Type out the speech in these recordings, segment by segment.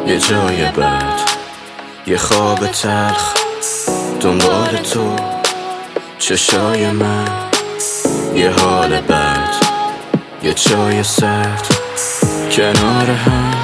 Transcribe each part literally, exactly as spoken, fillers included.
یه جای بد، یه خواب تلخ دنبال تو، چشای من، یه حال بد، یه چای سرد کنار هم،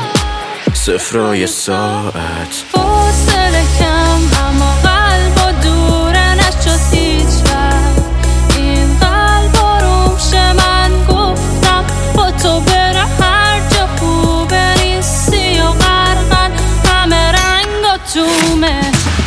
صفرای ساعت. فاصله کم اما قلب دوره نشد هیچ وقت. این قلب آروم شه، من گفتم با تو برم هر جا خوبه نیستی و غرقن همه رنگا تومه.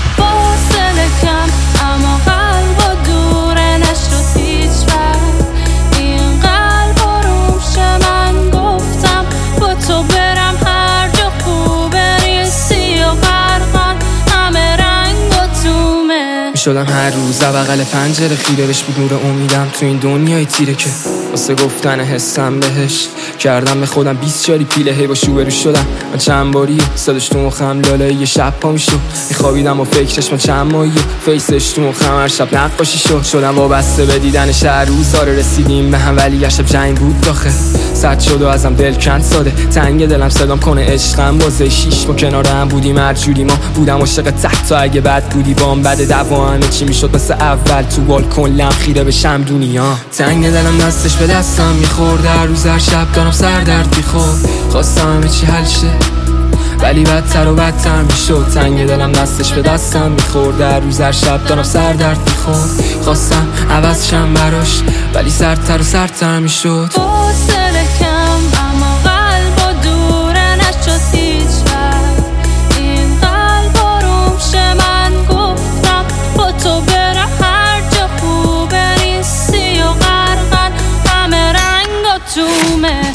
فاصله کم اما قلب دوره نشد هیچ وقت. این قلب آروم شه، من گفتم با تو برم هر جا خوبه نیستی و غرقن همه رنگا تومه. میشدم هر روز بغل پنجره خیره بهش بود نور امیدم تو این دنیای تیره که واسه گفتن حسم بهش کردم به خودم بیست جاری پیله هی با شو برو شدم. من چند باری صداش تو مخم لالایی یه شب پا میشد میخوابیدم و فکرش من چند ماهی فیسش تو مخم هر شب نقاشی شد. شدم وابسته به دیدنش هر روز آره رسیدیم به هم ولی یه شب جنگ بود داخل سد شد و ازم دل کند ساده تنگ دلم صدام کنه عشقم بازه شیش ما کنار هم بودیم هر جوری ما بودم عاشق تحت تا اگه بد بودی بام بد دوا همه چی میشد مثل اول تو بالکن لم خیره بشم دنیا. تنگ دلم دستش به دستم میخورد هر روز هر شب دارم سر درد میخورد خواستم همه چی حل شه ولی بدتر و بدتر میشد. تنگ دلم دستش به دستم میخورد هر روز هر شب دارم سر درد میخورد خواستم عوض شم براش ولی سردتر و سردتر میشد. فاصله کم اما قلب دوره نشد هیچ وقت. این قلب آروم شه، من گفتم با تو برم هر جا خوبه نیستی و غرقن همه رنگا تومه.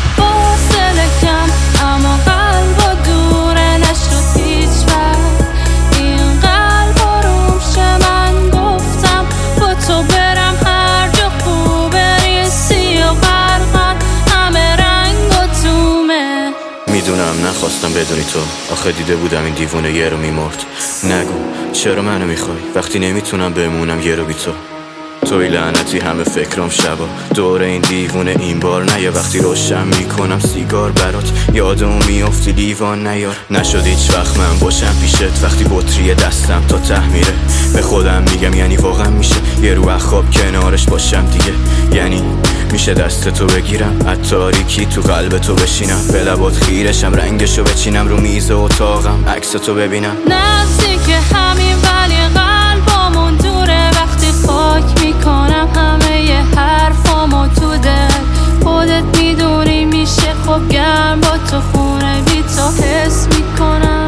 فاصله کم اما قلب دوره نشد هیچ وقت. این قلب آروم شه، من گفتم با تو برم هر جا خوبه نیستی و غرقن همه رنگا تومه. میدونم نخواستم بدونی تو، آخه دیده بودم این دیوونه یه رو میمرد. نگو چرا منو میخوای وقتی نمیتونم بمونم یه رو بی تو. توی لعنتی همه فکرام شبا دور این دیوونه این بار نیا وقتی روشن میکنم سیگار برات یادمون میافتی لیوان نیار. نشد هیچ وقت من باشم پیشت وقتی بطری دستم تا ته میره به خودم میگم یعنی واقعا میشه یه رو خواب کنارش باشم دیگه. یعنی میشه دست تو بگیرم از تاریکی تو قلب تو بشینم به لبات خیرشم رنگشو بچینم رو میز اتاقم عکس تو ببینم. نزدیک همین ولی قلبمون دوره وقتی خاک میکنم همه ی حرفامو تو دل خودت میدونی میشه خوب گرم با تو خونه بی تو حس میکنم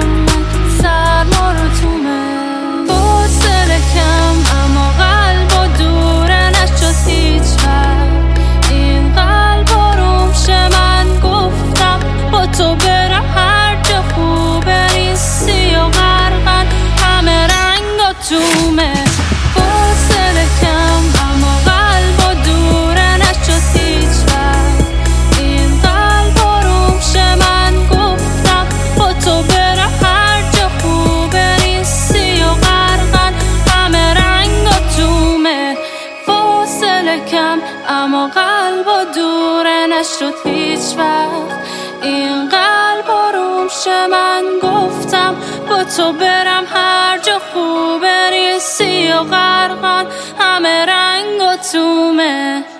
سرما رو تومه. فاصله کم اما قلب دوره نشد هیچ وقت. این قلب آروم شه، من گفتم با تو برم هر جا خوبه نیستی و غرقن همه رنگا تومه. فاصله کم اما قلب دوره نشد هیچ وقت. این قلب آروم شه، من گفتم با تو برم هر جا خوبه نیستی و غرقن همه رنگا تومه. فاصله کم اما قلب دوره نشد هیچ وقت. این قلب آروم شه، من گفتم با تو برم هر جا خوبه نیستی و غرقن همه رنگا تومه.